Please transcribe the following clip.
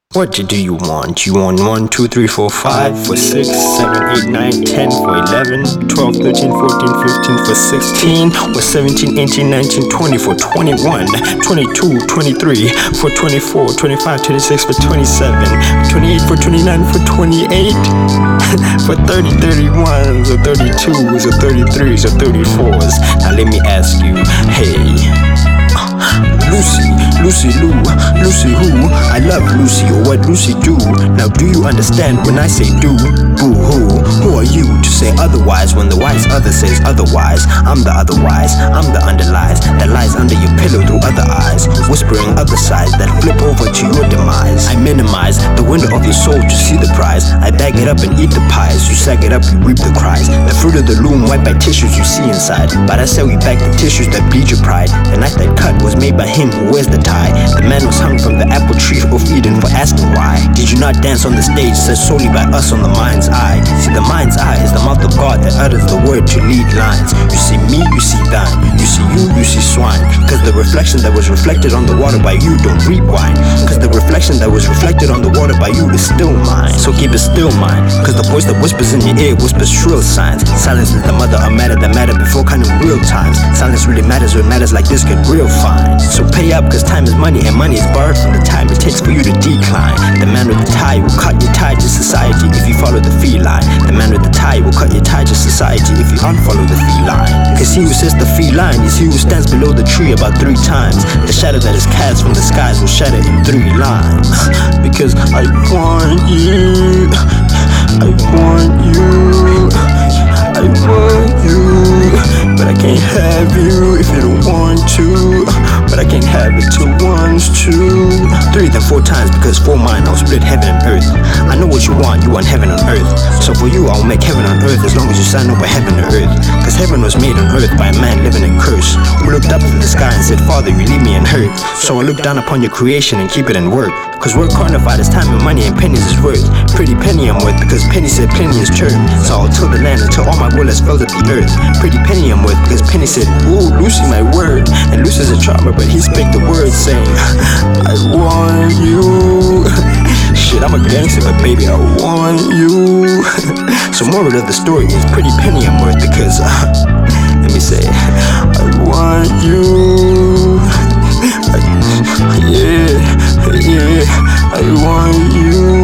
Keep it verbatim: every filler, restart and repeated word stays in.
What do you want? You want one, two, three, four, five, for six, seven, eight, nine, ten, for eleven, twelve, thirteen, fourteen, fifteen, for sixteen, or seventeen, eighteen, nineteen, twenty, for twenty-one, twenty-two, twenty-three, for twenty-four, twenty-five, twenty-six, for twenty-seven, twenty-eight, for twenty-nine, for twenty-eight, for thirty, thirty-ones, or thirty-twos, or thirty-threes, or thirty-fours. Now let me ask you, hey, Lucy, Lucy Lou, Lucy who? I love Lucy, or what Lucy do? Now do you understand when I say do? Boo hoo, who are you to say otherwise when the wise other says otherwise? I'm the otherwise, I'm the underlies that lies under your pillow through other eyes, whispering other sides that flip over to your demise. I minimize the window of your soul to see the prize. I bag it up and eat the pies. You sag it up, you reap the cries. The fruit of the loom wiped by tissues you see inside, but I sell you back the tissues that bleed your pride. The knife that cut was made by him who wears the tie. The man was hung from the apple tree of Eden for asking why. Did you not dance on the stage set solely by us on the mind's eye? See, the mind's eye is the mouth of God that utters the word to lead lines. You see me, you see thine. You see you, you see swine. Cause the reflection that was reflected on the water by you don't rewind. Cause the reflection that was reflected on the water by you is still mine. So keep it still mine. Cause the voice that whispers in your ear whispers shrill signs. Silence is the mother of matter that matter before counting real times. Silence really matters when matters like this get real fine. So pay up cause time is money and money is borrowed from the time it takes for you to decline. The man with the tie will cut your tie to society if you follow the feline. The man with the tie will cut your tie to society if you unfollow the feline. Cause he who says the feline is he who stands below the tree about three times. The shadow that is cast from the skies will shatter in three lines. Because I want you, I want you, I want you, but I can't have you if you don't want to. But I can't have it till one's two, three, then four times, because for mine I'll split heaven and earth. I know what you want, you want heaven on earth. So for you I'll make heaven on earth as long as you sign over heaven to earth. Cause heaven was made on earth by a man living in curse, who looked up to the sky and said, Father, you leave me in hurt. So I look down upon your creation and keep it in work. Cause work quantified as time and money and pennies is worth. Pretty penny I'm worth because penny said plenty is church. So I'll till the land until all my will has fell to the earth. Pretty penny I'm worth because penny said, ooh, Lucy my word. And Lucy's a charmer but he spake the word saying, I want you. Shit, I'm a gangster but baby I want you. So moral of the story is pretty penny I'm worth because uh, let me say, I want you. I, yeah, yeah, I want you.